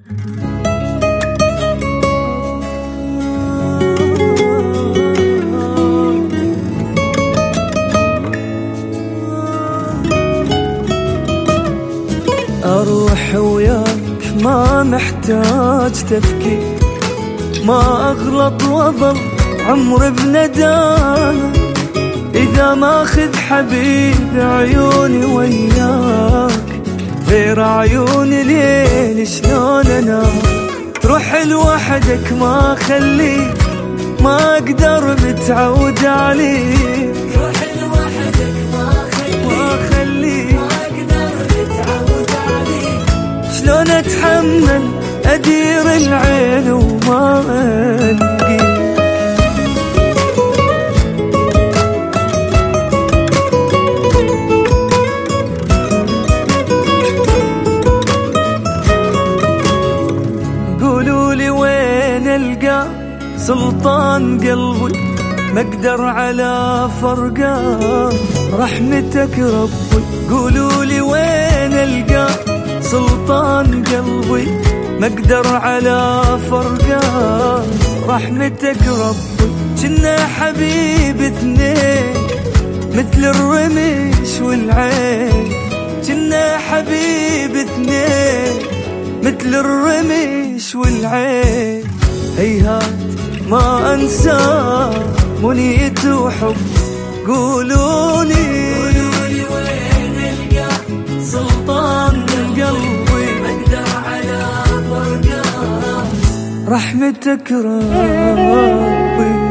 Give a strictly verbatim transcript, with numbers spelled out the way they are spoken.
أروح وياك ما محتاج تفكير، ما أغلط وظل عمري بندامة، إذا ما أخذ حبيب عيوني وياك غير عيوني ليل شلون أنام. تروح لوحدك ما أخليك، ما أقدر متعود عليك، تروح لوحدك ما أخليك، ما أقدر متعود عليك. شلون أتحمل أدير العين وما ألقيك. قولولي وين ألقى سلطان قلبي، ما أقدر على فرقان رحمتك ربي. قولولي وين ألقى سلطان قلبي، ما أقدر على فرقان رحمتك ربي. جنا حبيب اثنين مثل الرمش والعين، جنا حبيب اثنين مثل الرمش والعين. هيهات ما أنسى منيت وحب. قولوني قولولي وين ألقى سلطان قلبي، ما أقدر على فرقان رحمتك ربي.